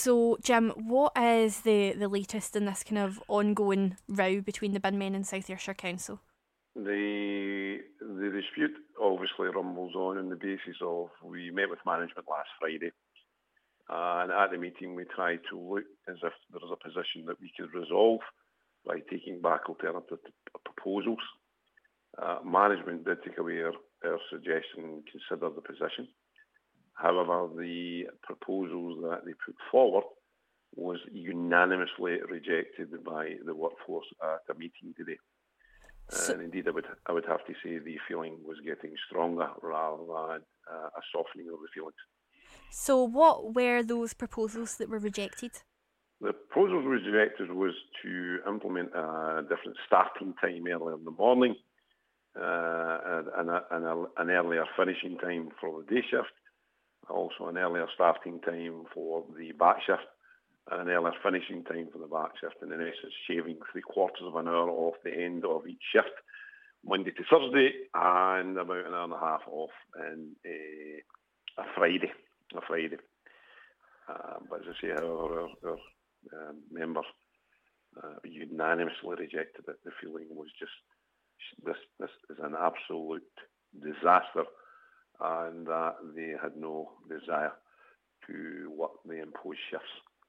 So, Jim, what is the latest in this kind of ongoing row between the Binmen and South Ayrshire Council? The dispute obviously rumbles on the basis of we met with management last Friday, and at the meeting we tried to look as if there was a position that we could resolve by taking back alternative proposals. Management did take away our suggestion and consider the position. However, the proposals that they put forward was unanimously rejected by the workforce at a meeting today. So, And indeed, I would have to say the feeling was getting stronger rather than a softening of the feelings. so what were those proposals that were rejected? The proposal rejected was to implement a different starting time earlier in the morning, an earlier finishing time for the day shift, also an earlier starting time for the back shift, and an earlier finishing time for the back shift, and in essence shaving 3/4 of an hour off the end of each shift, Monday to Thursday, and about an hour and a half off in a Friday. But as I say, however, our members unanimously rejected it. The feeling was just this is an absolute disaster, and that they had no desire to work the imposed shifts.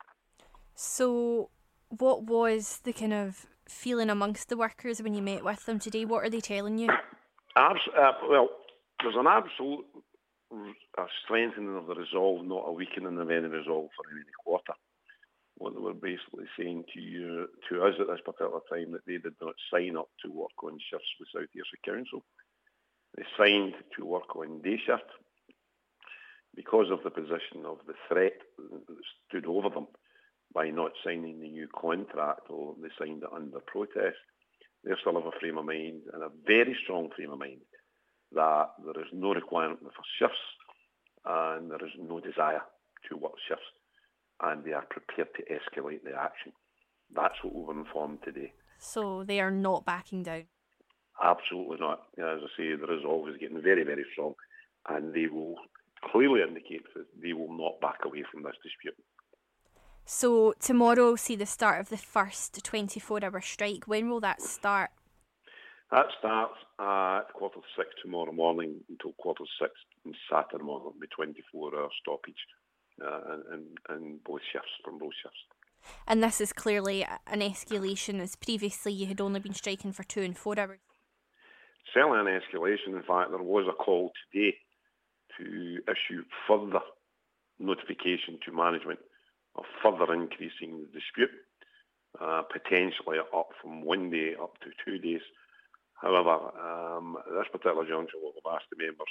So, what was the kind of feeling amongst the workers when you met with them today? What are they telling you? Well, there's an absolute strengthening of the resolve, not a weakening of any resolve for any quarter. What they were basically saying to us at this particular time, that they did not sign up to work on shifts with South Ayrshire Council. They signed to work on day shift because of the position of the threat that stood over them by not signing the new contract, or they signed it under protest. They still have a frame of mind, and a very strong frame of mind, that there is no requirement for shifts and there is no desire to work shifts, and they are prepared to escalate the action. That's what we were informed today. So, they are not backing down. Absolutely not. As I say, the resolve is getting very, very strong, and they will clearly indicate that they will not back away from this dispute. So, tomorrow will see the start of the first 24-hour strike. When will that start? That starts at 6:15 tomorrow morning until 6:15 on Saturday morning. It'll be 24-hour stoppage and both shifts, from both shifts. And this is clearly an escalation, as previously you had only been striking for 2 and 4 hours. Certainly an escalation. In fact, there was a call today to issue further notification to management of further increasing the dispute, potentially up from 1 day up to 2 days. However, at this particular juncture, what we've asked the members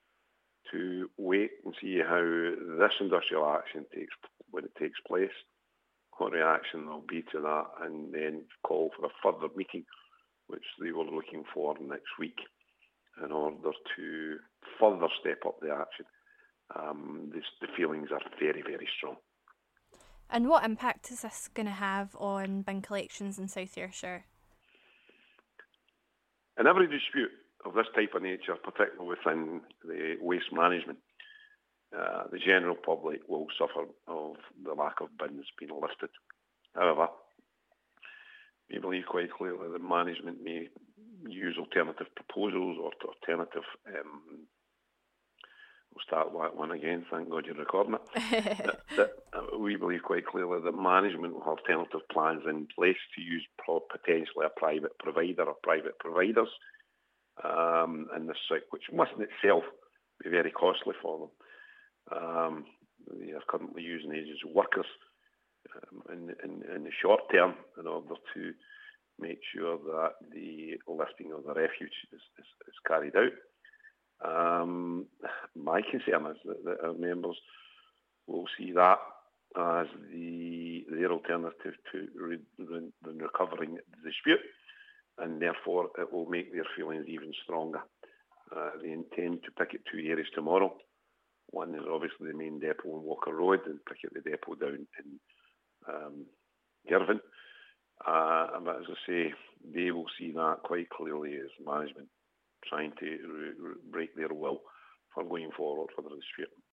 to wait and see how this industrial action takes place, what reaction there'll be to that, and then call for a further meeting, which they were looking for next week, in order to further step up the action. The feelings are very, very strong. And what impact is this going to have on bin collections in South Ayrshire? In every dispute of this type of nature, particularly within the waste management, the general public will suffer of the lack of bins being listed. However, we believe quite clearly that management may use alternative proposals or alternative... we'll start that one again, thank God you're recording it. We believe quite clearly that management will have alternative plans in place to use potentially a private provider or private providers in this site, which must in itself be very costly for them. They are currently using agency workers in the short term in order to make sure that the lifting of the refuge is carried out. My concern is that our members will see that as their alternative to recovering the dispute, and therefore it will make their feelings even stronger. They intend to picket 2 areas tomorrow. One is obviously the main depot on Walker Road, and picket the depot down in Girvan. But as I say, they will see that quite clearly as management trying to break their will for going forward for the dispute.